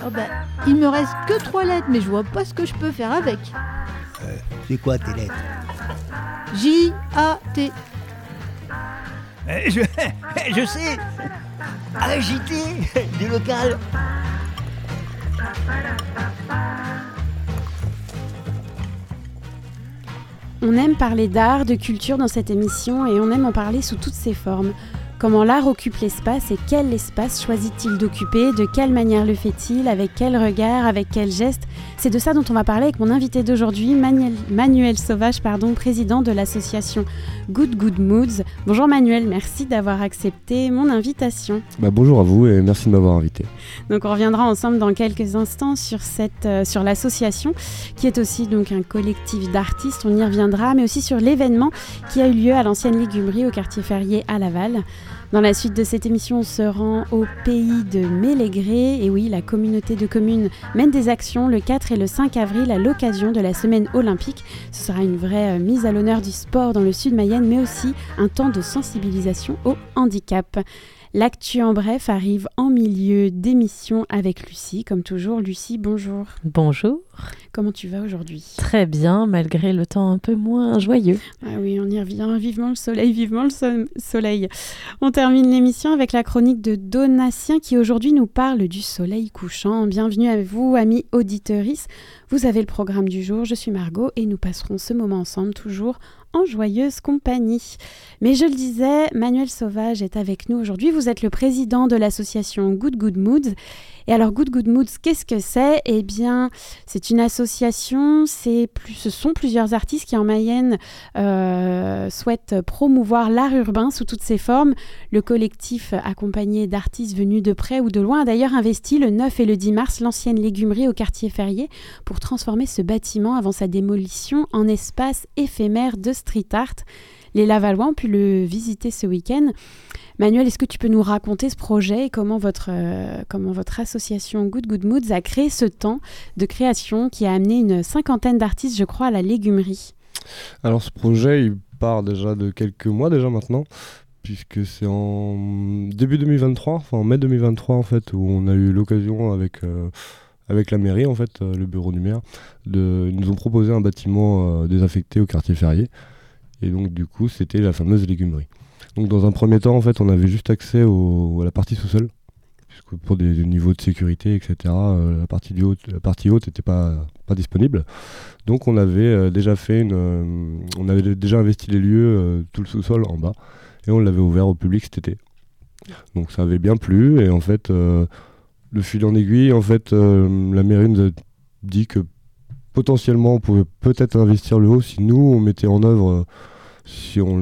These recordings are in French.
Oh bah, il me reste que 3 lettres, mais je vois pas ce que je peux faire avec. C'est quoi tes lettres? J-A-T. Je sais. Agité du local. On aime parler d'art, de culture dans cette émission et on aime en parler sous toutes ses formes. Comment l'art occupe l'espace et quel espace choisit-il d'occuper? De quelle manière le fait-il? Avec quel regard? Avec quel geste? C'est de ça dont on va parler avec mon invité d'aujourd'hui, Manuel Sauvage, président de l'association Good Moods. Bonjour Manuel, merci d'avoir accepté mon invitation. Bonjour à vous et merci de m'avoir invité. Donc on reviendra ensemble dans quelques instants sur l'association qui est aussi donc un collectif d'artistes, on y reviendra, mais aussi sur l'événement qui a eu lieu à l'ancienne légumerie au quartier Ferrier à Laval. Dans la suite de cette émission, on se rend au pays de Mélégré. Et oui, la communauté de communes mène des actions le 4 et le 5 avril à l'occasion de la semaine olympique. Ce sera une vraie mise à l'honneur du sport dans le sud Mayenne, mais aussi un temps de sensibilisation au handicap. L'actu en bref arrive en milieu d'émission avec Lucie. Comme toujours, Lucie, bonjour. Bonjour. Comment tu vas aujourd'hui ? Très bien, malgré le temps un peu moins joyeux. Ah oui, on y revient. Vivement le soleil. On termine l'émission avec la chronique de Donatien qui aujourd'hui nous parle du soleil couchant. Bienvenue à vous, amis auditeuristes. Vous avez le programme du jour. Je suis Margot et nous passerons ce moment ensemble, toujours en joyeuse compagnie. Mais je le disais, Manuel Sauvage est avec nous aujourd'hui. Vous êtes le président de l'association Good Moods. Et alors Good Moods, qu'est-ce que c'est ? Eh bien, c'est une association, ce sont plusieurs artistes qui en Mayenne souhaitent promouvoir l'art urbain sous toutes ses formes. Le collectif, accompagné d'artistes venus de près ou de loin, a d'ailleurs investi le 9 et le 10 mars l'ancienne légumerie au quartier Ferrier pour transformer ce bâtiment avant sa démolition en espace éphémère de street art. Les Lavallois ont pu le visiter ce week-end. Manuel, est-ce que tu peux nous raconter ce projet et comment votre association Good Moods a créé ce temps de création qui a amené une 50aine d'artistes, je crois, à la légumerie ? Alors ce projet, il part déjà de quelques mois déjà maintenant, puisque c'est en début 2023, enfin en mai 2023 en fait, où on a eu l'occasion avec la mairie, en fait, le bureau du maire, ils nous ont proposé un bâtiment désaffecté au quartier Ferrier. Et donc du coup, c'était la fameuse légumerie. Donc dans un premier temps, en fait, on avait juste accès à la partie sous-sol, puisque pour des niveaux de sécurité, etc., la partie haute n'était pas disponible. Donc on avait déjà investi les lieux, tout le sous-sol en bas, et on l'avait ouvert au public cet été. Donc ça avait bien plu, et en fait, le fil en aiguille, en fait, la mairie nous a dit que potentiellement on pouvait peut-être investir le haut si nous on mettait en œuvre. Si on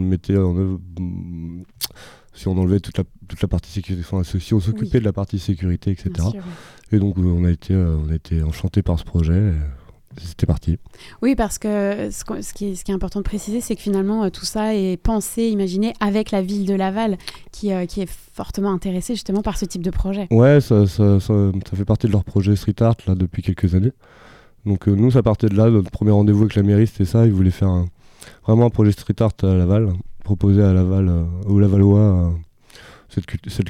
enlevait toute la partie sécurité, enfin, si on s'occupait de la partie sécurité, etc. Et donc on a été enchantés par ce projet. C'était parti. Oui, parce que ce qui est important de préciser, c'est que finalement tout ça est pensé, imaginé avec la ville de Laval, qui est fortement intéressée justement par ce type de projet. Ouais, ça fait partie de leur projet street art là depuis quelques années. Donc nous, ça partait de là. Notre premier rendez-vous avec la mairie, c'était ça. Ils voulaient faire vraiment un projet street art à Laval, proposer à Laval, aux Lavallois cette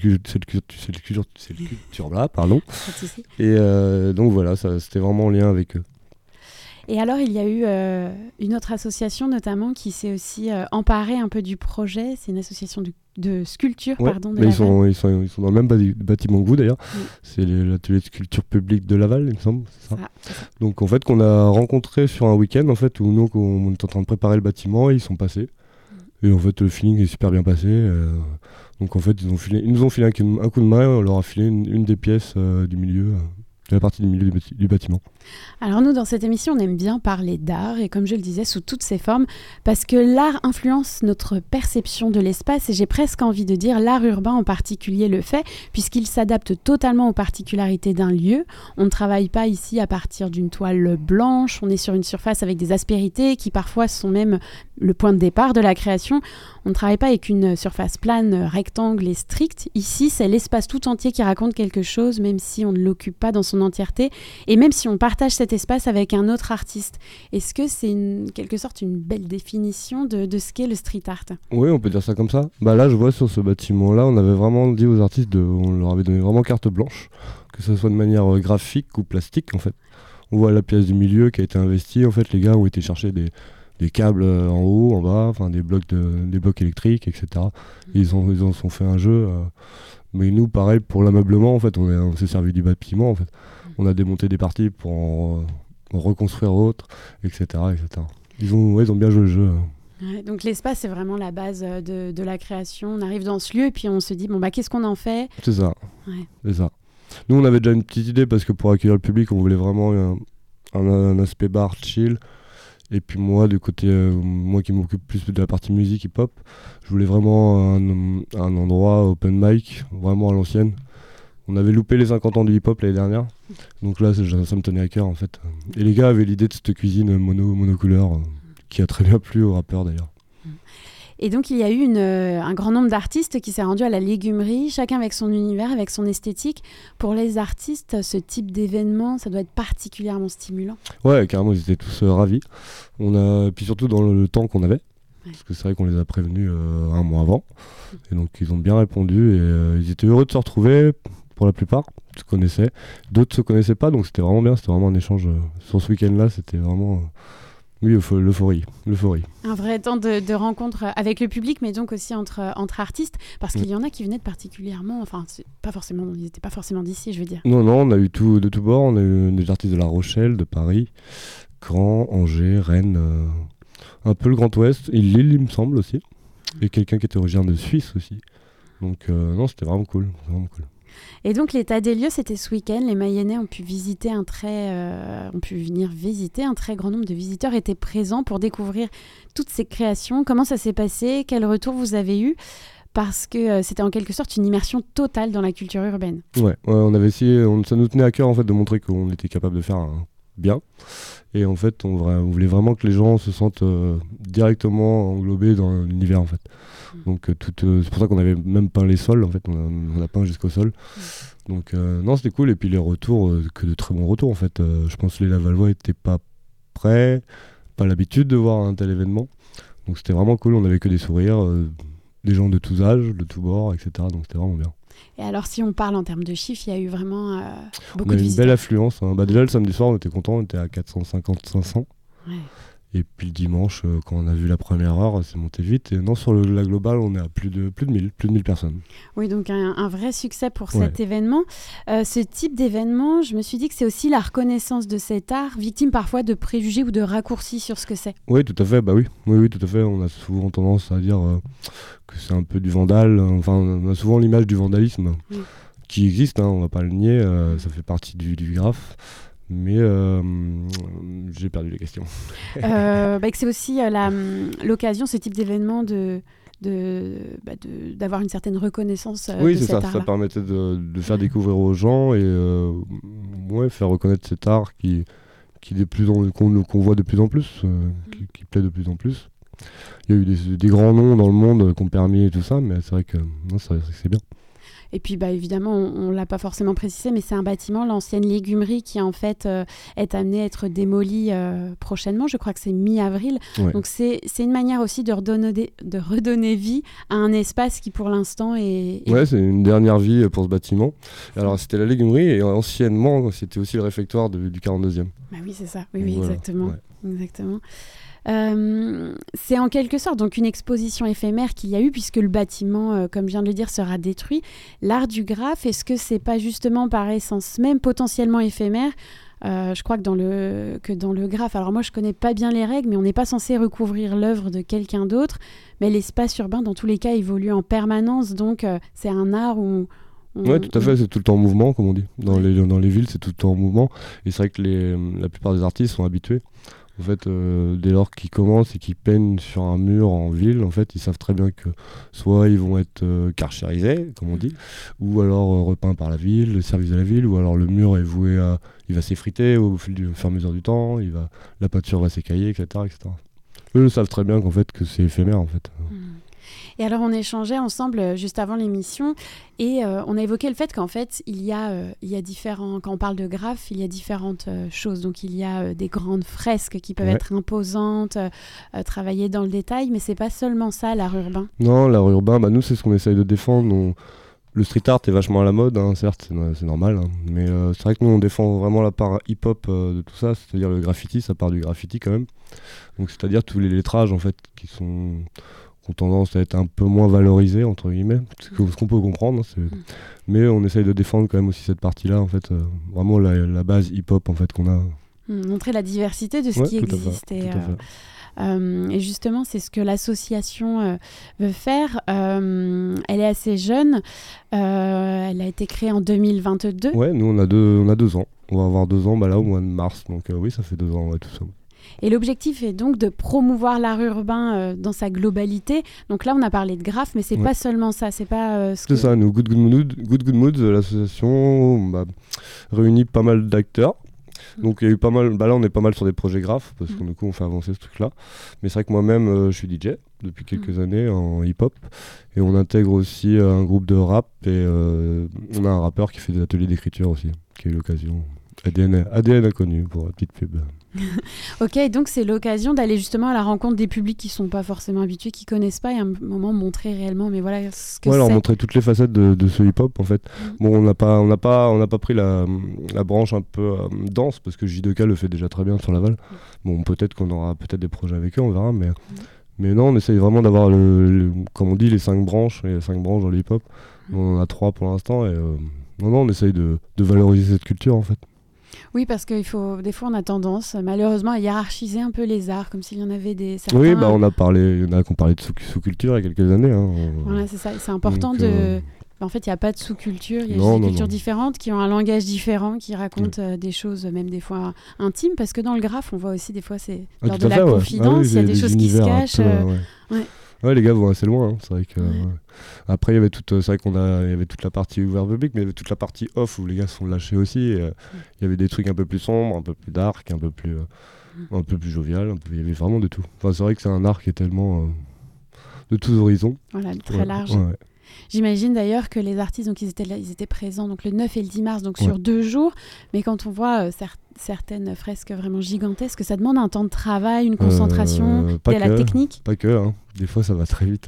culture-là, pardon. Et donc voilà, c'était vraiment en lien avec eux. Et alors, il y a eu une autre association notamment qui s'est aussi emparée un peu du projet. C'est une association de sculpture, de Laval. Ils sont dans le même bâtiment que vous d'ailleurs. Oui. C'est l'atelier de sculpture publique de Laval, il me semble. C'est ça. Donc en fait, qu'on a rencontré sur un week-end en fait, où nous, on était en train de préparer le bâtiment et ils sont passés. Et en fait, le feeling est super bien passé. Donc en fait, ils nous ont filé un coup de main. On leur a filé une des pièces du milieu. La partie du milieu du bâtiment. Alors nous, dans cette émission, on aime bien parler d'art et comme je le disais, sous toutes ses formes, parce que l'art influence notre perception de l'espace et j'ai presque envie de dire l'art urbain en particulier le fait, puisqu'il s'adapte totalement aux particularités d'un lieu. On ne travaille pas ici à partir d'une toile blanche, on est sur une surface avec des aspérités qui parfois sont même le point de départ de la création. On ne travaille pas avec une surface plane, rectangle et stricte. Ici, c'est l'espace tout entier qui raconte quelque chose, même si on ne l'occupe pas dans son entièreté et même si on part partage cet espace avec un autre artiste. Est-ce que c'est quelque sorte une belle définition de ce qu'est le street art? Oui, on peut dire ça comme ça. Bah là, je vois sur ce bâtiment-là, on avait vraiment dit aux artistes, on leur avait donné vraiment carte blanche, que ce soit de manière graphique ou plastique en fait. On voit la pièce du milieu qui a été investie. En fait, les gars ont été chercher des câbles en haut, en bas, enfin des blocs électriques, etc. Ils en sont fait un jeu. Mais nous, pareil, pour l'ameublement, en fait, on s'est servi du bâtiment. En fait. On a démonté des parties pour en reconstruire d'autres, etc., etc. Ils ont bien joué le jeu. Ouais, donc l'espace, c'est vraiment la base de la création. On arrive dans ce lieu et puis on se dit, bon, bah, qu'est-ce qu'on en fait? C'est ça. Ouais. C'est ça. Nous, on avait déjà une petite idée parce que pour accueillir le public, on voulait vraiment un aspect bar chill. Et puis moi, du côté, moi qui m'occupe plus de la partie musique hip-hop, je voulais vraiment un endroit open mic, vraiment à l'ancienne. On avait loupé les 50 ans du hip-hop l'année dernière, donc là, ça me tenait à cœur en fait. Et les gars avaient l'idée de cette cuisine monocouleur, qui a très bien plu aux rappeurs d'ailleurs. Et donc, il y a eu un grand nombre d'artistes qui s'est rendu à la légumerie, chacun avec son univers, avec son esthétique. Pour les artistes, ce type d'événement, ça doit être particulièrement stimulant. Ouais, carrément, ils étaient tous ravis. Puis surtout dans le temps qu'on avait, parce que c'est vrai qu'on les a prévenus un mois avant. Et donc, ils ont bien répondu et ils étaient heureux de se retrouver, pour la plupart, ils se connaissaient. D'autres ne se connaissaient pas, donc c'était vraiment bien, c'était vraiment un échange. Sur ce week-end-là, c'était vraiment... Oui, l'euphorie. Un vrai temps de rencontre avec le public, mais donc aussi entre artistes, parce qu'il y en a qui venaient particulièrement, enfin, ils n'étaient pas forcément d'ici, je veux dire. Non, on a eu de tous bords. On a eu des artistes de La Rochelle, de Paris, Caen, Angers, Rennes, un peu le Grand Ouest, et Lille, il me semble aussi, et quelqu'un qui était originaire de Suisse aussi. Donc non, c'était vraiment cool. Et donc l'état des lieux, c'était ce week-end. Les Mayennais ont pu venir visiter. Un très grand nombre de visiteurs étaient présents pour découvrir toutes ces créations. Comment ça s'est passé? Quel retour vous avez eu? Parce que c'était en quelque sorte une immersion totale dans la culture urbaine. Ouais, on avait essayé, ça nous tenait à cœur en fait de montrer qu'on était capable de faire bien. Et en fait, on voulait vraiment que les gens se sentent directement englobés dans l'univers en fait. Donc c'est pour ça qu'on avait même peint les sols en fait, on a peint jusqu'au sol. Donc non, c'était cool. Et puis les retours, que de très bons retours en fait. Je pense que les Lavallois n'étaient pas prêts, pas l'habitude de voir un tel événement. Donc c'était vraiment cool, on n'avait que des sourires, des gens de tous âges, de tous bords, etc. Donc c'était vraiment bien. Et alors si on parle en termes de chiffres, il y a eu vraiment beaucoup de visiteurs. On a eu une belle affluence. Hein. Déjà le samedi soir, on était contents, on était à 450-500. Ouais. Et puis le dimanche, quand on a vu la première heure, c'est monté vite. Et non, sur la globale, on est à plus de 1000 personnes. Oui, donc un vrai succès pour cet événement. Ce type d'événement, je me suis dit que c'est aussi la reconnaissance de cet art, victime parfois de préjugés ou de raccourcis sur ce que c'est. Oui, tout à fait. Bah oui, tout à fait. On a souvent tendance à dire que c'est un peu du vandal. Enfin, on a souvent l'image du vandalisme qui existe. Hein, on va pas le nier. Ça fait partie du graphe. Mais j'ai perdu les questions. Que c'est aussi l'occasion, ce type d'événement, d'avoir une certaine reconnaissance de cet art-là. Oui, c'est ça. Ça permettait de faire découvrir aux gens et faire reconnaître cet art qu'on voit de plus en plus, qui plaît de plus en plus. Il y a eu des grands noms dans le monde qui ont permis tout ça, mais c'est vrai que c'est bien. Et puis évidemment, on ne l'a pas forcément précisé, mais c'est un bâtiment, l'ancienne légumerie, qui en fait est amenée à être démolie prochainement. Je crois que c'est mi-avril. Ouais. Donc c'est une manière aussi de redonner vie à un espace qui pour l'instant est... Ouais, c'est une dernière vie pour ce bâtiment. Alors c'était la légumerie et anciennement c'était aussi le réfectoire du 42e. Bah oui, c'est ça. Oui, voilà. Exactement. Ouais. Exactement. C'est en quelque sorte donc une exposition éphémère qu'il y a eu, puisque le bâtiment, comme je viens de le dire, sera détruit. L'art du graphe, est-ce que c'est pas justement par essence même potentiellement éphémère? Je crois que dans le graphe, alors moi je connais pas bien les règles, mais on n'est pas censé recouvrir l'œuvre de quelqu'un d'autre, mais l'espace urbain dans tous les cas évolue en permanence, donc c'est un art où oui, tout à fait, c'est tout le temps en mouvement, comme on dit. Dans les villes, c'est tout le temps en mouvement. Et c'est vrai que la plupart des artistes sont habitués. En fait, dès lors qu'ils commencent et qu'ils peignent sur un mur en ville, en fait, ils savent très bien que soit ils vont être karcherisés, comme on dit, ou alors repeints par la ville, le service de la ville, ou alors le mur est voué à... Il va s'effriter au fur et à mesure du temps, la peinture va s'écailler, etc., etc. Eux savent très bien qu'en fait, que c'est éphémère, en fait. Et alors, on échangeait ensemble juste avant l'émission et on a évoqué le fait qu'en fait, il y a différents... Quand on parle de graphes, il y a différentes choses. Donc, il y a des grandes fresques qui peuvent être imposantes, travailler dans le détail, mais c'est pas seulement ça, l'art urbain. Non, l'art urbain, nous, c'est ce qu'on essaye de défendre. Le street art est vachement à la mode, certes, c'est normal, mais c'est vrai que nous, on défend vraiment la part hip-hop de tout ça, c'est-à-dire le graffiti, ça part du graffiti quand même. Donc, c'est-à-dire tous les lettrages, en fait, qui ont tendance à être un peu moins valorisés, entre guillemets, ce qu'on peut comprendre. Mais on essaye de défendre quand même aussi cette partie-là, en fait, vraiment la base hip-hop, en fait, qu'on a. Montrer la diversité de ce qui existe. Tout à fait. Et justement, c'est ce que l'association veut faire. Elle est assez jeune. Elle a été créée en 2022. Ouais, nous, on a 2 ans. On va avoir 2 ans là au mois de mars. Donc oui, ça fait 2 ans, tout ça. Et l'objectif est donc de promouvoir l'art urbain dans sa globalité. Donc là, on a parlé de graphes, mais c'est pas seulement ça. C'est pas c'est ça, nous, Good Good Mood, l'association réunit pas mal d'acteurs. Donc il y a eu pas mal, là on est pas mal sur des projets graphes parce que du coup on fait avancer ce truc là, mais c'est vrai que moi-même je suis DJ depuis quelques années en hip-hop et on intègre aussi un groupe de rap et on a un rappeur qui fait des ateliers d'écriture aussi, qui a eu l'occasion. ADN inconnu pour la petite pub. Ok, donc c'est l'occasion d'aller justement à la rencontre des publics qui sont pas forcément habitués, qui connaissent pas, et à un moment montrer réellement, mais voilà ce que c'est. Alors montrer toutes les facettes de ce hip-hop en fait. Bon, on n'a pas pris la branche un peu danse parce que J2K le fait déjà très bien sur Laval. Bon, peut-être qu'on aura des projets avec eux, on verra, mais non, on essaye vraiment d'avoir comme on dit les 5 branches, et 5 branches dans le hip-hop. On en a 3 pour l'instant et on essaye de valoriser cette culture en fait. Oui, parce qu'il faut, des fois on a tendance malheureusement à hiérarchiser un peu les arts, comme s'il y en avait certains... Oui, il y en a qui ont parlé de sous-culture il y a quelques années. Voilà, c'est ça, c'est important En fait, il n'y a pas de sous-culture, il y a des cultures différentes qui ont un langage différent, qui racontent des choses, même des fois intimes, parce que dans le graphe, on voit aussi des fois c'est lors de la confidence, il y a des choses qui se cachent. Ouais, les gars vont assez loin, c'est vrai que... Après, il y avait toute la partie ouverte public, mais il y avait toute la partie off où les gars se font lâcher aussi. Il y avait des trucs un peu plus sombres, un peu plus dark, un peu plus jovial. Il y avait vraiment de tout. Enfin, c'est vrai que c'est un art qui est tellement de tous horizons. Voilà, très large. Ouais. J'imagine d'ailleurs que les artistes, donc, ils étaient présents donc, le 9 et le 10 mars, donc sur 2 jours. Mais quand on voit certaines fresques vraiment gigantesques, ça demande un temps de travail, une concentration, de la technique. Pas que, des fois ça va très vite.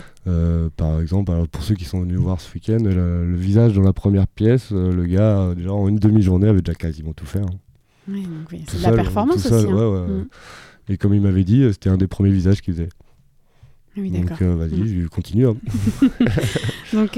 Par exemple, pour ceux qui sont venus voir ce week-end, le visage dans la première pièce, le gars, déjà en une demi-journée, avait déjà quasiment tout fait. Oui, donc, c'est de la performance aussi. Et comme il m'avait dit, c'était un des premiers visages qu'il faisait. Oui, d'accord. Donc vas-y, je continue. Donc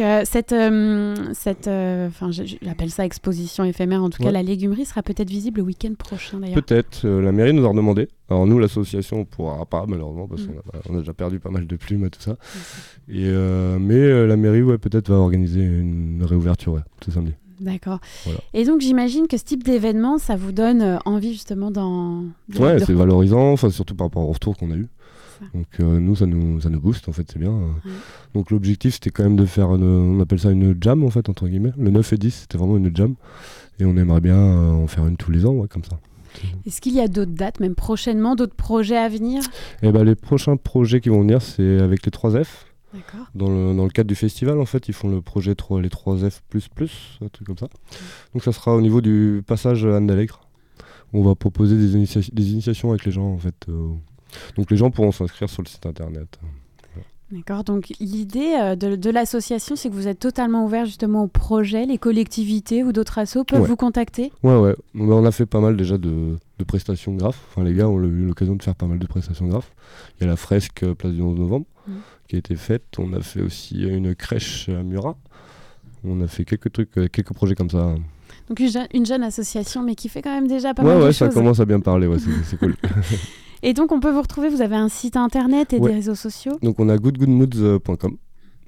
j'appelle ça exposition éphémère, en tout cas la légumerie sera peut-être visible le week-end prochain d'ailleurs. Peut-être, la mairie nous a redemandé. Alors nous, l'association, on ne pourra pas malheureusement parce qu'on a déjà perdu pas mal de plumes et tout ça. Mais la mairie, peut-être va organiser une réouverture ce samedi. D'accord. Voilà. Et donc j'imagine que ce type d'événement, ça vous donne envie justement c'est valorisant, surtout par rapport au retour qu'on a eu. Donc nous, ça nous booste, en fait, c'est bien. Donc l'objectif, c'était quand même de faire, on appelle ça une jam, en fait, entre guillemets. Le 9 et 10, c'était vraiment une jam. Et on aimerait bien en faire une tous les ans, comme ça. Est-ce qu'il y a d'autres dates, même prochainement, d'autres projets à venir ? Les prochains projets qui vont venir, c'est avec les 3F. D'accord. Dans le cadre du festival, en fait, ils font le projet les 3F++, un truc comme ça. Donc ça sera au niveau du passage Anne d'Allègre. On va proposer des initiations avec les gens, en fait. Donc les gens pourront s'inscrire sur le site internet. D'accord, donc l'idée de l'association, c'est que vous êtes totalement ouvert justement aux projets, les collectivités ou d'autres assos peuvent vous contacter ? Ouais. On a fait pas mal déjà de prestations graphes. Enfin, les gars ont eu l'occasion de faire pas mal de prestations graphes. Il y a la fresque Place du 11 novembre qui a été faite. On a fait aussi une crèche à Murat. On a fait quelques projets comme ça. Donc une jeune association, mais qui fait quand même déjà pas mal de choses. Ouais, ça commence à bien parler, c'est cool. Et donc on peut vous retrouver, vous avez un site internet et des réseaux sociaux ? Donc on a goodgoodmoods.com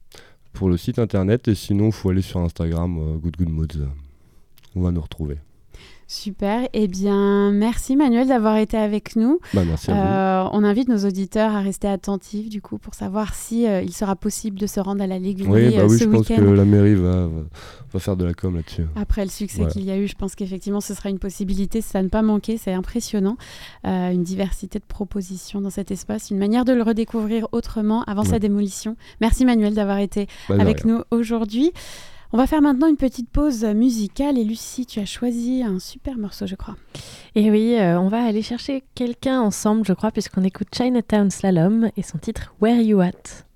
pour le site internet, et sinon il faut aller sur Instagram, goodgoodmoods, on va nous retrouver. Super. Eh bien, merci Manuel d'avoir été avec nous. Merci à on invite nos auditeurs à rester attentifs du coup pour savoir si il sera possible de se rendre à la Légumerie oui, ce week-end. Je pense que la mairie va faire de la com là-dessus. Après le succès qu'il y a eu, je pense qu'effectivement ce sera une possibilité, ça ne pas manquer, c'est impressionnant. Une diversité de propositions dans cet espace, une manière de le redécouvrir autrement avant sa démolition. Merci Manuel d'avoir été avec nous aujourd'hui. On va faire maintenant une petite pause musicale et Lucie, tu as choisi un super morceau, je crois. Et oui, on va aller chercher quelqu'un ensemble, je crois, puisqu'on écoute Chinatown Slalom et son titre Where You At.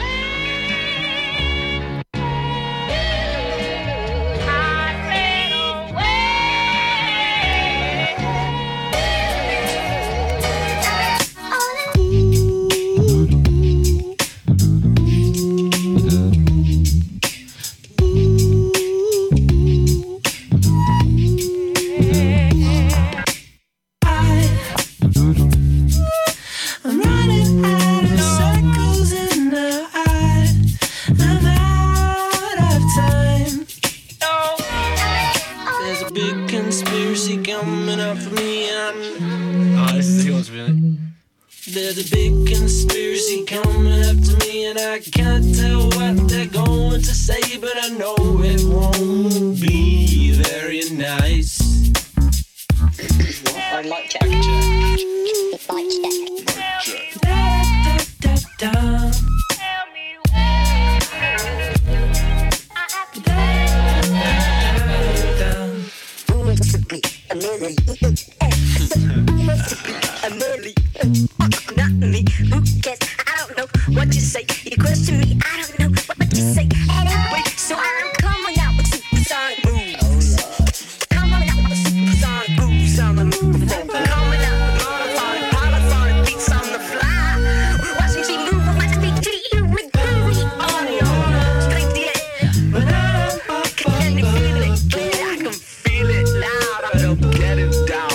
There's a big conspiracy coming up to me, and I can't tell what they're going to say, but I know it won't be very nice. Mic check. Mic check. Da, da, da. Not me, who cares? I don't know what you say. You question me, I don't know what you say. Anyway, so I'm coming out with supersonic moves. Coming out with supersonic moves on the microphone. Coming out with monophonic, polyphonic beats on the fly. Watch me move, watch me to the with groovy audio. Straight to the air. Can you feel it? Yeah, I can feel it loud. I don't get it down.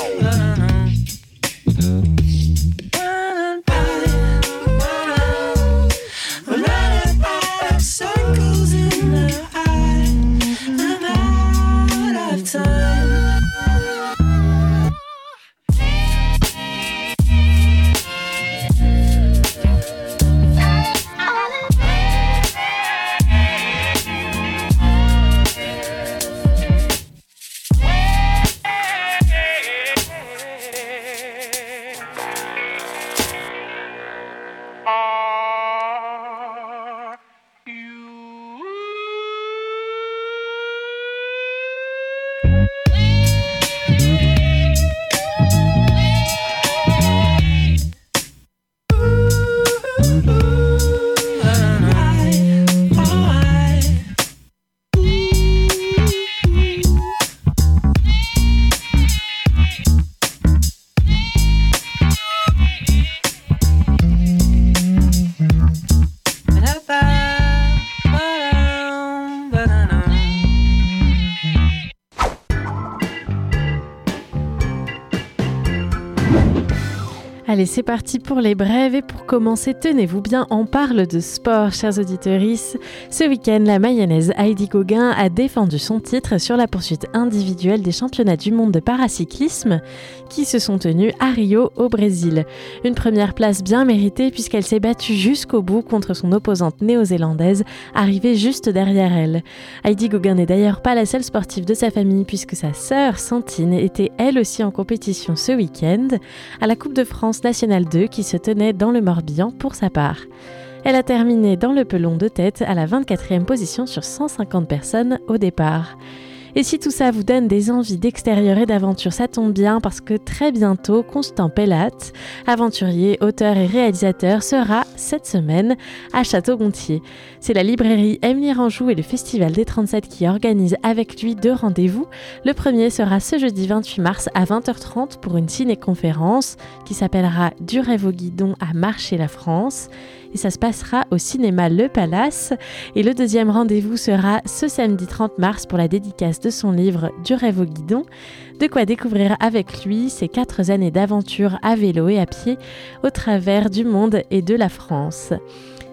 Allez, c'est parti pour les brèves et pour commencer, tenez-vous bien, on parle de sport, chers auditeurs. Ce week-end, la mayonnaise Heidi Gauguin a défendu son titre sur la poursuite individuelle des championnats du monde de paracyclisme qui se sont tenus à Rio, au Brésil. Une première place bien méritée puisqu'elle s'est battue jusqu'au bout contre son opposante néo-zélandaise, arrivée juste derrière elle. Heidi Gauguin n'est d'ailleurs pas la seule sportive de sa famille puisque sa sœur Santine était elle aussi en compétition ce week-end à la Coupe de France Nationale 2 qui se tenait dans le Morbihan pour sa part. Elle a terminé dans le pelon de tête à la 24e position sur 150 personnes au départ. Et si tout ça vous donne des envies d'extérieur et d'aventure, ça tombe bien parce que très bientôt, Constant Pellat, aventurier, auteur et réalisateur, sera cette semaine à Château-Gontier. C'est la librairie Émile Ranjou et le Festival des 37 qui organisent avec lui 2 rendez-vous. Le premier sera ce jeudi 28 mars à 20h30 pour une ciné-conférence qui s'appellera « Du rêve au guidon à marcher la France ». Et ça se passera au cinéma Le Palace. Et le deuxième rendez-vous sera ce samedi 30 mars pour la dédicace de son livre Du rêve au guidon. De quoi découvrir avec lui ses 4 années d'aventure à vélo et à pied au travers du monde et de la France.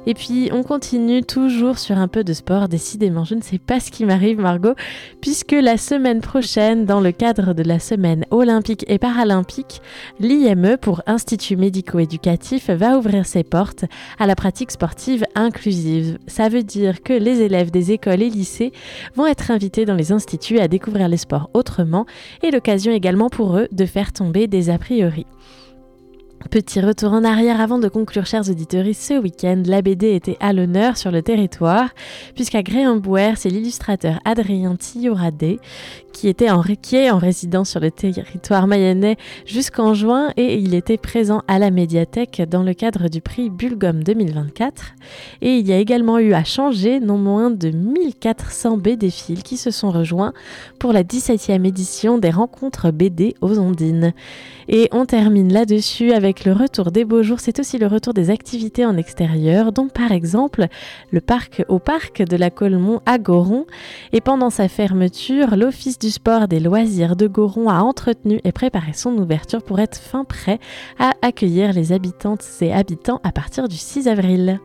Et puis on continue toujours sur un peu de sport, décidément je ne sais pas ce qui m'arrive Margot, puisque la semaine prochaine, dans le cadre de la semaine olympique et paralympique, l'IME pour Institut médico-éducatif va ouvrir ses portes à la pratique sportive inclusive. Ça veut dire que les élèves des écoles et lycées vont être invités dans les instituts à découvrir les sports autrement et l'occasion également pour eux de faire tomber des a priori. Petit retour en arrière avant de conclure, chers auditeurs, ce week-end, la BD était à l'honneur sur le territoire, puisqu'à Gréambouer, c'est l'illustrateur Adrien Tillorade qui est en résidence sur le territoire mayennais jusqu'en juin et il était présent à la médiathèque dans le cadre du prix Bulgum 2024. Et il y a également eu à Changé non moins de 1400 BD-philes qui se sont rejoints pour la 17e édition des rencontres BD aux Ondines. Et on termine là-dessus avec le retour des beaux jours, c'est aussi le retour des activités en extérieur, dont par exemple au parc de la Colmont à Goron. Et pendant sa fermeture, l'Office du sport et des loisirs de Goron a entretenu et préparé son ouverture pour être fin prêt à accueillir les habitantes et habitants à partir du 6 avril.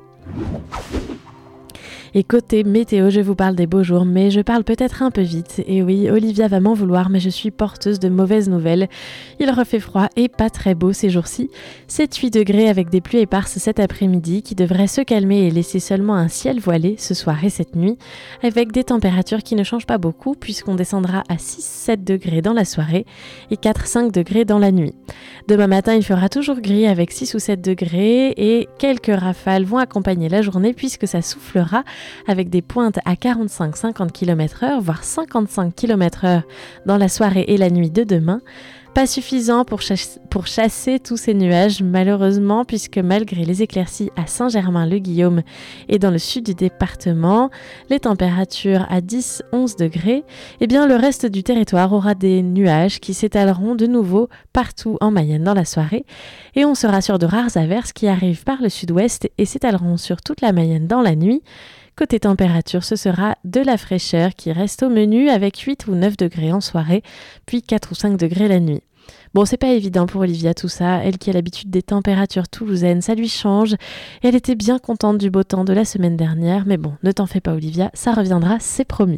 Et côté météo, je vous parle des beaux jours, mais je parle peut-être un peu vite. Et oui, Olivia va m'en vouloir, mais je suis porteuse de mauvaises nouvelles. Il refait froid et pas très beau ces jours-ci. 7-8 degrés avec des pluies éparses cet après-midi qui devraient se calmer et laisser seulement un ciel voilé ce soir et cette nuit, avec des températures qui ne changent pas beaucoup puisqu'on descendra à 6-7 degrés dans la soirée et 4-5 degrés dans la nuit. Demain matin, il fera toujours gris avec 6 ou 7 degrés et quelques rafales vont accompagner la journée puisque ça soufflera avec des pointes à 45-50 km/h, voire 55 km/h dans la soirée et la nuit de demain. Pas suffisant pour chasser tous ces nuages, malheureusement, puisque malgré les éclaircies à Saint-Germain-le-Guillaume et dans le sud du département, les températures à 10-11 degrés, eh bien le reste du territoire aura des nuages qui s'étaleront de nouveau partout en Mayenne dans la soirée, et on sera sur de rares averses qui arrivent par le sud-ouest et s'étaleront sur toute la Mayenne dans la nuit. Côté température, ce sera de la fraîcheur qui reste au menu avec 8 ou 9 degrés en soirée, puis 4 ou 5 degrés la nuit. Bon, c'est pas évident pour Olivia tout ça, elle qui a l'habitude des températures toulousaines, ça lui change. Elle était bien contente du beau temps de la semaine dernière, mais bon, ne t'en fais pas Olivia, ça reviendra, c'est promis.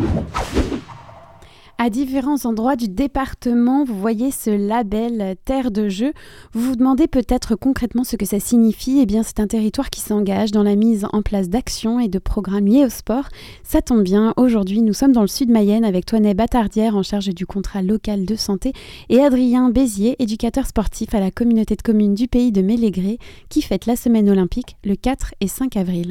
À différents endroits du département, vous voyez ce label Terre de Jeux. Vous vous demandez peut-être concrètement ce que ça signifie. Eh bien, c'est un territoire qui s'engage dans la mise en place d'actions et de programmes liés au sport. Ça tombe bien, aujourd'hui, nous sommes dans le sud Mayenne avec Toinay Batardière en charge du contrat local de santé et Adrien Bézier, éducateur sportif à la communauté de communes du pays de Mélégré, qui fête la semaine olympique le 4 et 5 avril.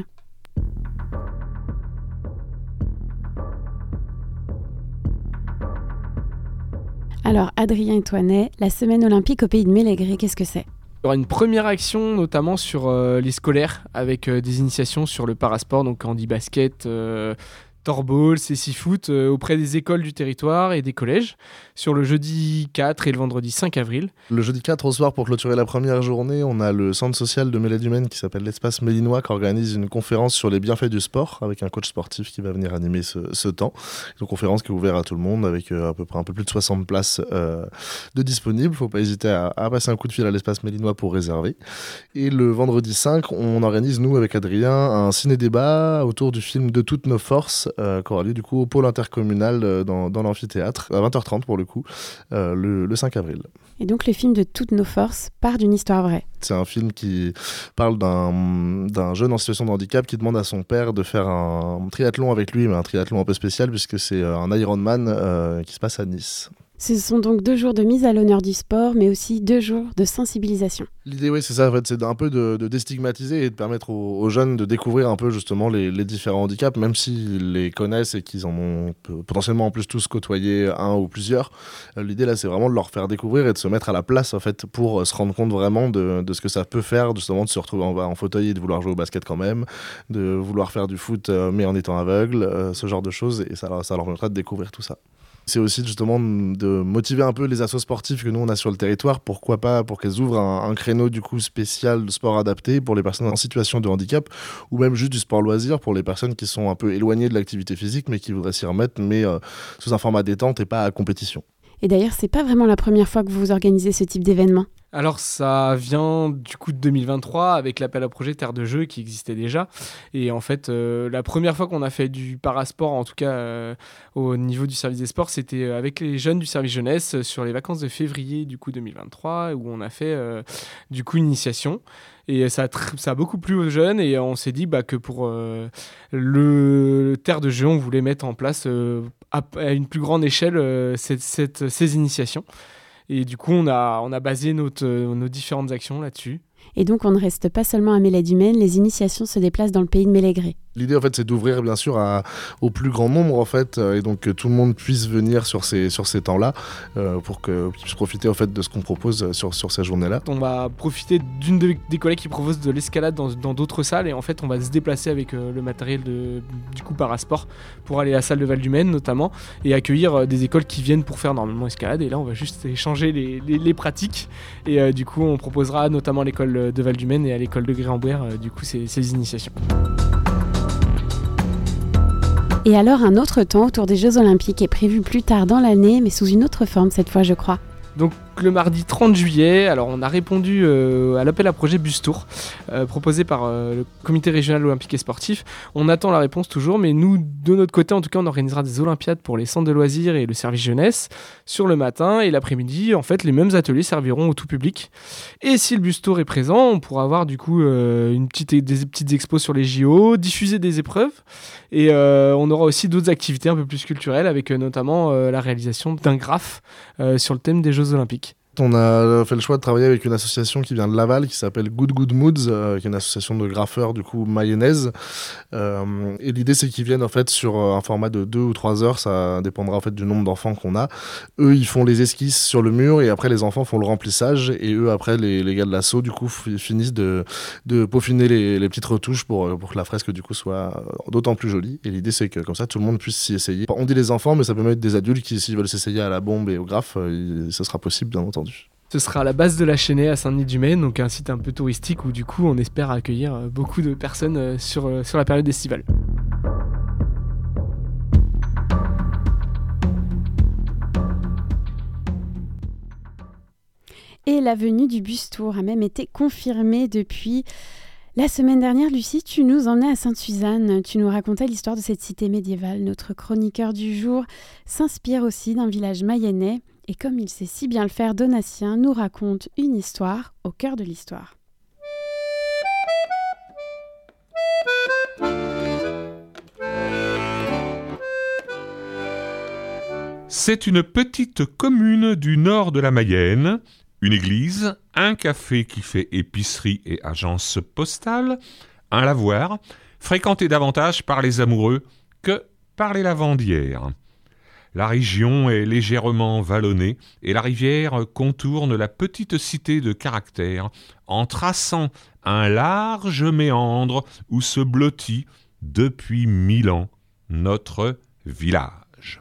Alors, Adrien et Toinay, la semaine olympique au pays de Mélégré, qu'est-ce que c'est ? Il y aura une première action notamment sur les scolaires avec des initiations sur le parasport, donc handi-basket, Torball, cécifoot auprès des écoles du territoire et des collèges sur le jeudi 4 et le vendredi 5 avril. Le jeudi 4 au soir, pour clôturer la première journée, on a le centre social de Mélède-Humaine qui s'appelle l'Espace Mélinois qui organise une conférence sur les bienfaits du sport avec un coach sportif qui va venir animer ce temps. Une conférence qui est ouverte à tout le monde avec à peu près un peu plus de 60 places de disponibles. Il ne faut pas hésiter à passer un coup de fil à l'Espace Mélinois pour réserver. Et le vendredi 5, on organise, nous, avec Adrien, un ciné-débat autour du film De toutes nos forces qui aura lieu du coup au pôle intercommunal dans l'amphithéâtre à 20h30 pour le coup, le 5 avril. Et donc le film De toutes nos forces part d'une histoire vraie. C'est un film qui parle d'un jeune en situation de handicap qui demande à son père de faire un triathlon avec lui, mais un triathlon un peu spécial puisque c'est un Ironman qui se passe à Nice. Ce sont donc 2 jours de mise à l'honneur du sport, mais aussi 2 jours de sensibilisation. L'idée, oui, c'est ça, en fait, c'est un peu de déstigmatiser et de permettre aux jeunes de découvrir un peu justement les différents handicaps, même s'ils les connaissent et qu'ils en ont potentiellement en plus tous côtoyé un ou plusieurs. L'idée là, c'est vraiment de leur faire découvrir et de se mettre à la place en fait pour se rendre compte vraiment de ce que ça peut faire, justement de se retrouver en fauteuil et de vouloir jouer au basket quand même, de vouloir faire du foot mais en étant aveugle, ce genre de choses, et ça leur permettra de découvrir tout ça. C'est aussi justement de motiver un peu les assos sportifs que nous on a sur le territoire, pourquoi pas, pour qu'elles ouvrent un créneau du coup spécial de sport adapté pour les personnes en situation de handicap, ou même juste du sport loisir pour les personnes qui sont un peu éloignées de l'activité physique mais qui voudraient s'y remettre, mais sous un format détente et pas à compétition. Et d'ailleurs, c'est pas vraiment la première fois que vous organisez ce type d'événement. Alors ça vient du coup de 2023 avec l'appel à projet Terre de Jeux qui existait déjà. Et en fait, la première fois qu'on a fait du parasport, en tout cas au niveau du service des sports, c'était avec les jeunes du service jeunesse sur les vacances de février du coup 2023 où on a fait du coup une initiation. Et ça a beaucoup plu aux jeunes et on s'est dit que pour le Terre de Jeux, on voulait mettre en place à une plus grande échelle ces initiations. Et du coup, on a basé nos différentes actions là-dessus. Et donc, on ne reste pas seulement à Mélède-Humaine, les initiations se déplacent dans le pays de Mélégré. L'idée, en fait, c'est d'ouvrir, bien sûr, au plus grand nombre, en fait, et donc que tout le monde puisse venir sur ces temps-là, pour qu'ils puissent profiter, en fait, de ce qu'on propose sur ces journées-là. On va profiter d'une des collègues qui propose de l'escalade dans d'autres salles, et en fait, on va se déplacer avec le matériel du coup parasport pour aller à la salle de Val-d'Humaine, notamment, et accueillir des écoles qui viennent pour faire normalement escalade. Et là, on va juste échanger les pratiques, et du coup, on proposera notamment à l'école de Val-d'Humaine et à l'école de Gré-en-Bouer, du coup, ces initiations. Et alors un autre temps autour des Jeux Olympiques est prévu plus tard dans l'année, mais sous une autre forme cette fois, je crois. Donc le mardi 30 juillet, alors on a répondu à l'appel à projet Bus Tour proposé par le comité régional olympique et sportif. On attend la réponse toujours, mais nous, de notre côté, en tout cas, on organisera des olympiades pour les centres de loisirs et le service jeunesse sur le matin et l'après-midi. En fait, les mêmes ateliers serviront au tout public. Et si le Bus Tour est présent, on pourra avoir du coup des petites expos sur les JO, diffuser des épreuves et on aura aussi d'autres activités un peu plus culturelles avec notamment la réalisation d'un graphe sur le thème des Jeux Olympiques. On a fait le choix de travailler avec une association qui vient de Laval, qui s'appelle Good Good Moods, qui est une association de graffeurs, du coup, mayonnaise. Et l'idée, c'est qu'ils viennent, en fait, sur un format de 2 ou 3 heures, ça dépendra, en fait, du nombre d'enfants qu'on a. Eux, ils font les esquisses sur le mur, et après, les enfants font le remplissage, et eux, après, les gars de l'asso, du coup, finissent de peaufiner les petites retouches pour que la fresque, du coup, soit d'autant plus jolie. Et l'idée, c'est que, comme ça, tout le monde puisse s'y essayer. On dit les enfants, mais ça peut même être des adultes qui, s'ils veulent s'essayer à la bombe et au graphe, ça sera possible, bien entendu. Ce sera à la base de la Chênaie à Saint-Denis-du-Maine, donc un site un peu touristique où du coup on espère accueillir beaucoup de personnes sur la période estivale. Et la venue du Bus Tour a même été confirmée depuis la semaine dernière. Lucie, tu nous emmenais à Sainte-Suzanne, tu nous racontais l'histoire de cette cité médiévale. Notre chroniqueur du jour s'inspire aussi d'un village mayennais. Et comme il sait si bien le faire, Donatien nous raconte une histoire au cœur de l'histoire. C'est une petite commune du nord de la Mayenne, une église, un café qui fait épicerie et agence postale, un lavoir, fréquenté davantage par les amoureux que par les lavandières. La région est légèrement vallonnée et la rivière contourne la petite cité de caractère en traçant un large méandre où se blottit depuis 1000 ans notre village.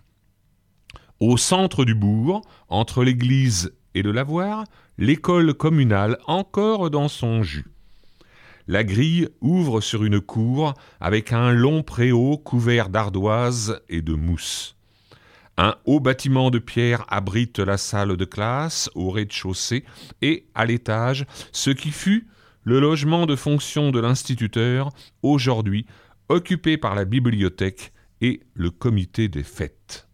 Au centre du bourg, entre l'église et le lavoir, l'école communale encore dans son jus. La grille ouvre sur une cour avec un long préau couvert d'ardoises et de mousse. Un haut bâtiment de pierre abrite la salle de classe au rez-de-chaussée et, à l'étage, ce qui fut le logement de fonction de l'instituteur, aujourd'hui occupé par la bibliothèque et le comité des fêtes.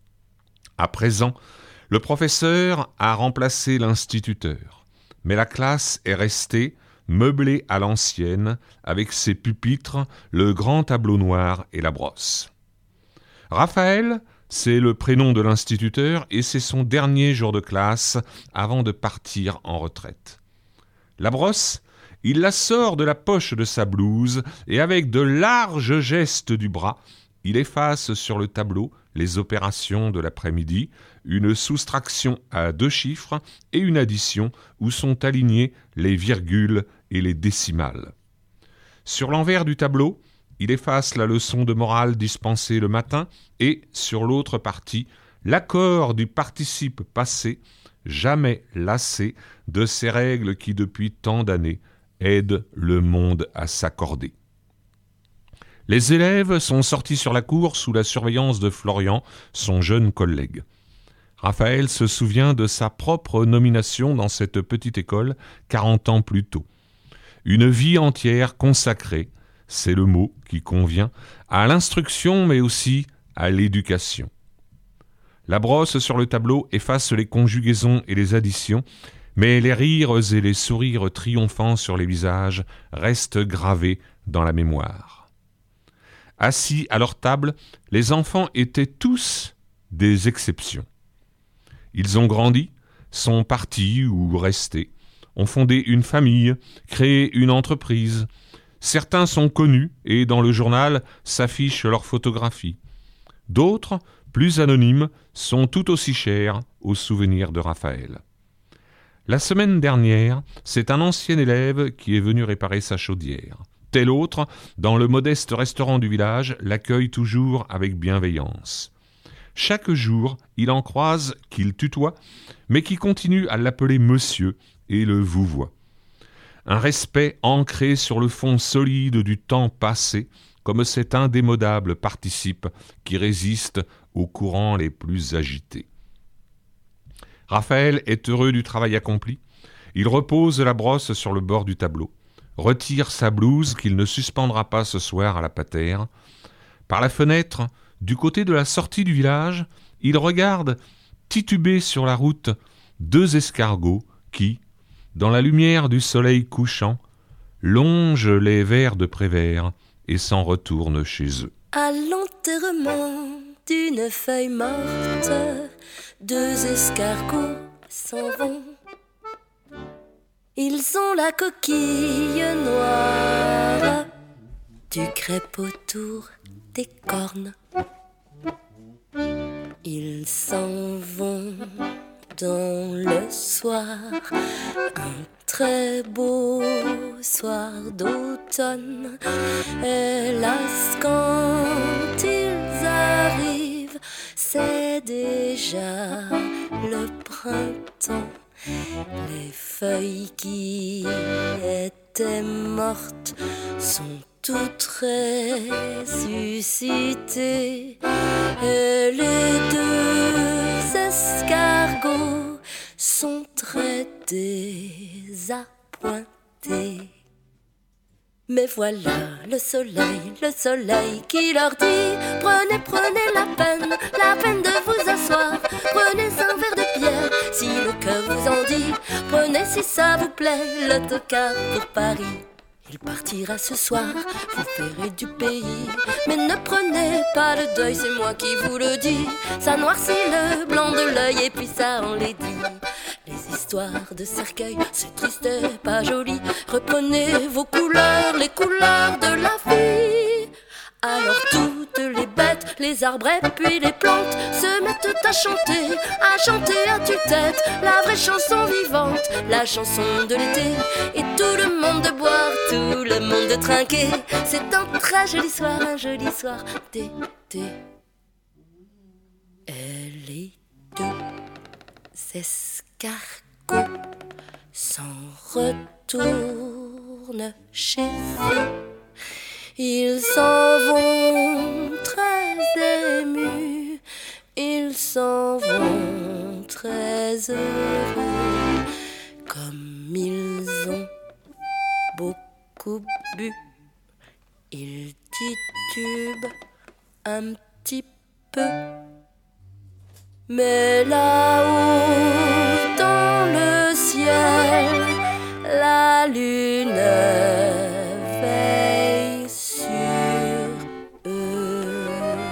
À présent, le professeur a remplacé l'instituteur, mais la classe est restée meublée à l'ancienne, avec ses pupitres, le grand tableau noir et la brosse. Raphaël, c'est le prénom de l'instituteur et c'est son dernier jour de classe avant de partir en retraite. La brosse, il la sort de la poche de sa blouse et avec de larges gestes du bras, il efface sur le tableau les opérations de l'après-midi, une soustraction à 2 chiffres et une addition où sont alignés les virgules et les décimales. Sur l'envers du tableau, il efface la leçon de morale dispensée le matin et, sur l'autre partie, l'accord du participe passé, jamais lassé de ces règles qui, depuis tant d'années, aident le monde à s'accorder. Les élèves sont sortis sur la cour sous la surveillance de Florian, son jeune collègue. Raphaël se souvient de sa propre nomination dans cette petite école 40 ans plus tôt. Une vie entière consacrée, c'est le mot qui convient, à l'instruction mais aussi à l'éducation. La brosse sur le tableau efface les conjugaisons et les additions, mais les rires et les sourires triomphants sur les visages restent gravés dans la mémoire. Assis à leur table, les enfants étaient tous des exceptions. Ils ont grandi, sont partis ou restés, ont fondé une famille, créé une entreprise. Certains sont connus et dans le journal s'affichent leurs photographies. D'autres, plus anonymes, sont tout aussi chers au souvenir de Raphaël. La semaine dernière, c'est un ancien élève qui est venu réparer sa chaudière. Tel autre, dans le modeste restaurant du village, l'accueille toujours avec bienveillance. Chaque jour, il en croise qu'il tutoie, mais qui continue à l'appeler monsieur et le vouvoie. Un respect ancré sur le fond solide du temps passé, comme cet indémodable participe qui résiste aux courants les plus agités. Raphaël est heureux du travail accompli. Il repose la brosse sur le bord du tableau, retire sa blouse qu'il ne suspendra pas ce soir à la patère. Par la fenêtre, du côté de la sortie du village, il regarde, titubé sur la route, 2 escargots qui, dans la lumière du soleil couchant, longent les verts de Prévert et s'en retournent chez eux. À l'enterrement d'une feuille morte, 2 escargots s'en vont. Ils ont la coquille noire, du crêpe autour des cornes. Ils s'en vont dans le soir, un très beau soir d'automne. Hélas, quand ils arrivent, c'est déjà le printemps. Les feuilles qui étaient mortes sont toutes ressuscitées, et les 2 escargots sont très désappointés. Mais voilà le soleil qui leur dit: prenez la peine de vous asseoir. Prenez un verre de bière si le cœur vous en dit. Prenez si ça vous plaît l'autocar pour Paris. Il partira ce soir pour faire du pays. Mais ne prenez pas le deuil, c'est moi qui vous le dis. Ça noircit le blanc de l'œil et puis ça enlaidit. Les histoires de cercueil, c'est triste et pas joli. Reprenez vos couleurs, les couleurs de la vie. Alors toutes les bêtes, les arbres et puis les plantes se mettent à chanter à tue-tête la vraie chanson vivante, la chanson de l'été. Et tout le monde de boire, tout le monde de trinquer. C'est un très joli soir d'été. Et les 2 escargots s'en retournent chez eux. Ils s'en vont très émus, ils s'en vont très heureux. Comme ils ont beaucoup bu, ils titubent un petit peu. Mais là-haut dans le ciel, la lune veille sur eux.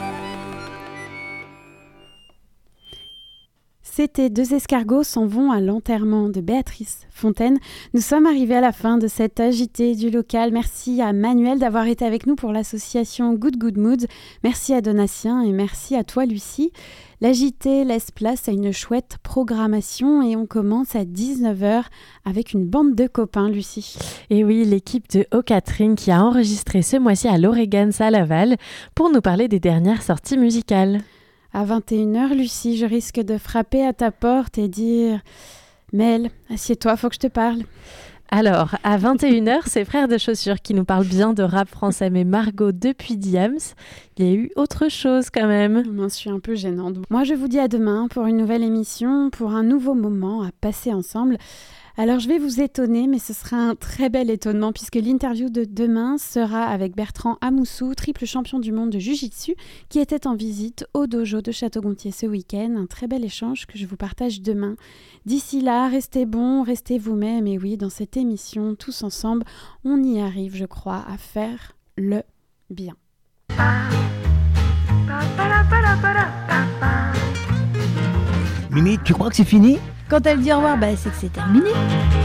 C'était 2 escargots s'en vont à l'enterrement de Béatrice Fontaine. Nous sommes arrivés à la fin de cette agité du local. Merci à Manuel d'avoir été avec nous pour l'association Good Moods. Merci à Donatien et merci à toi Lucie. L'agité laisse place à une chouette programmation et on commence à 19h avec une bande de copains, Lucie. Et oui, l'équipe de O-Catherine qui a enregistré ce mois-ci à l'Oregans à Laval pour nous parler des dernières sorties musicales. À 21h, Lucie, je risque de frapper à ta porte et dire « Mel, assieds-toi, faut que je te parle ». Alors, à 21h, c'est Frères de Chaussures qui nous parlent bien de rap français, mais Margot depuis Diams, il y a eu autre chose quand même. Je suis un peu gênante. Moi, je vous dis à demain pour une nouvelle émission, pour un nouveau moment à passer ensemble. Alors, je vais vous étonner, mais ce sera un très bel étonnement puisque l'interview de demain sera avec Bertrand Amoussou, triple champion du monde de Jiu-Jitsu, qui était en visite au dojo de Château-Gontier ce week-end. Un très bel échange que je vous partage demain. D'ici là, restez bons, restez vous-même. Et oui, dans cette émission, tous ensemble, on y arrive, je crois, à faire le bien. Mimi, tu crois que c'est fini? Quand elle dit au revoir, bah c'est que c'est terminé.